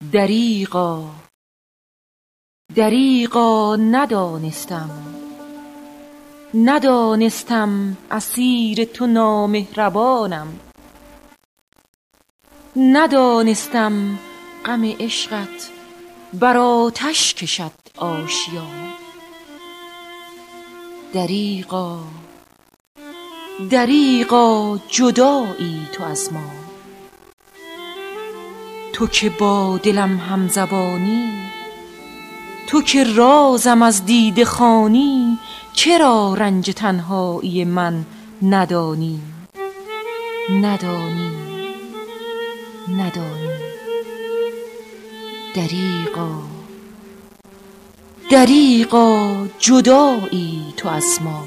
دریغا دریغا ندانستم اسیر تو نامهربانم، ندانستم غم عشقت بر آتش کشد آشیانم. دریغا دریغا جدایی تو از ما، تو که با دلم همزبانی، تو که رازم از دیده خوانی، چرا رنج تنهایی من ندانی ندانی ندانی. دریغا دریغا جدایی تو از ما.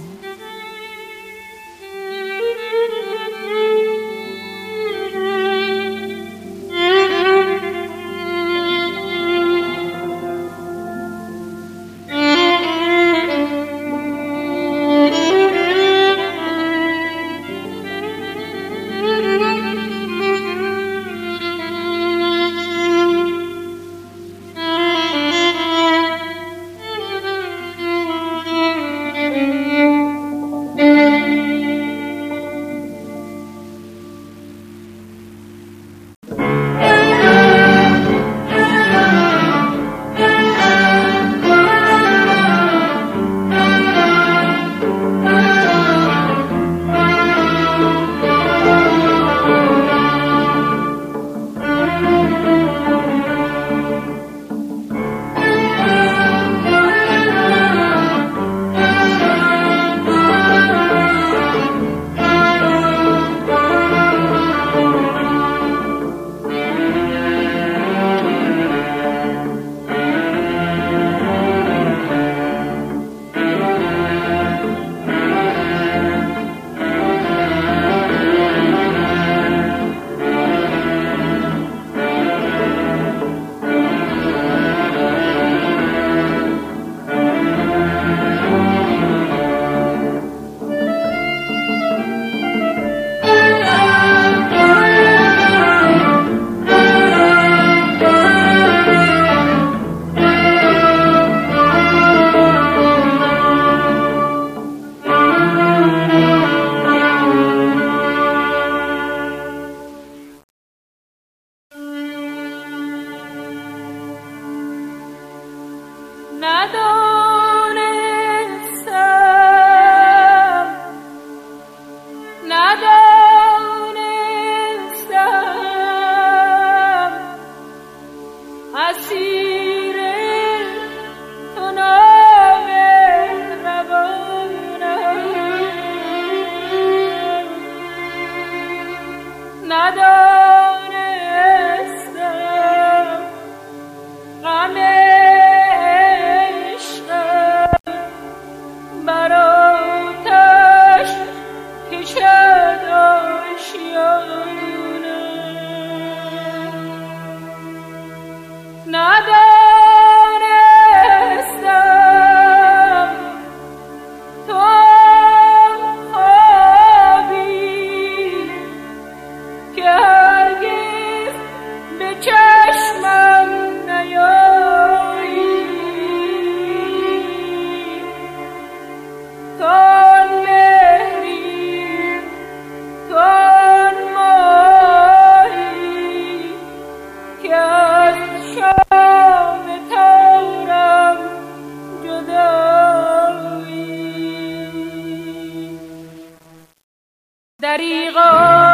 دریغا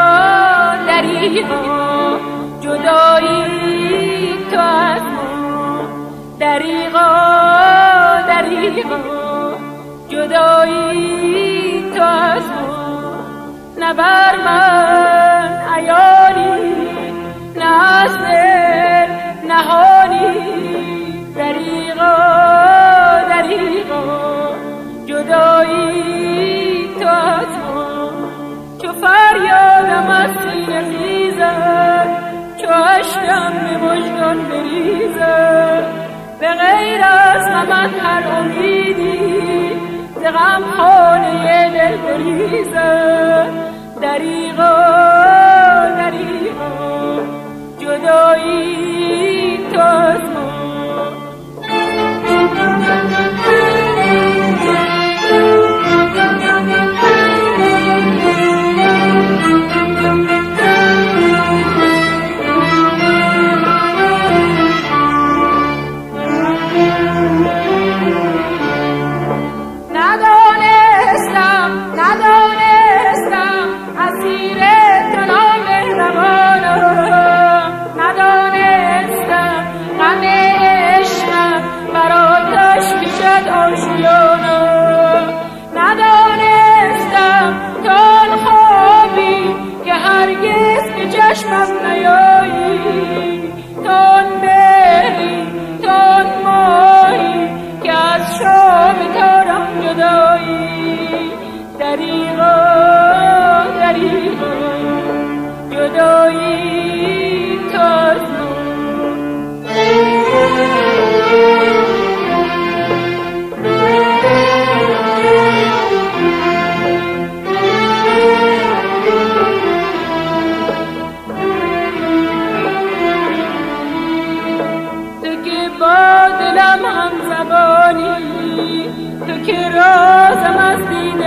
دریغا جدایی تو از ما، دریغا دریغا جدایی تو از ما. نه بر من عیانی نه از دل نهانی، دریغا دریغا جدایی تو از ما. چو فریادم از سینه خیزد، چو اشکم به وجدان بریزد، به غیر از غمت هر امیدی ز غمخانه دل بریزد. دریغا دریغا جدایی تو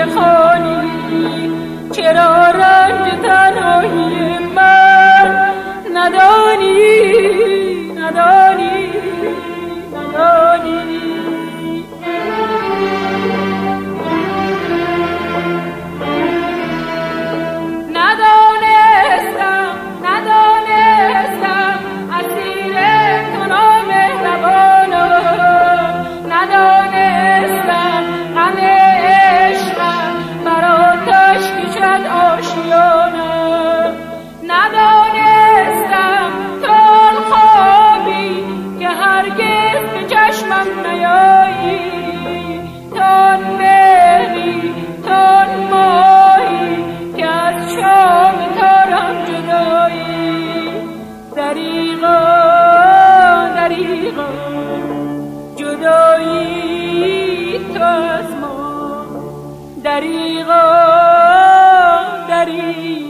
دیده خانی، چرا رنج تنهایی من ندانی ندانی ندانی. دریغا دریغا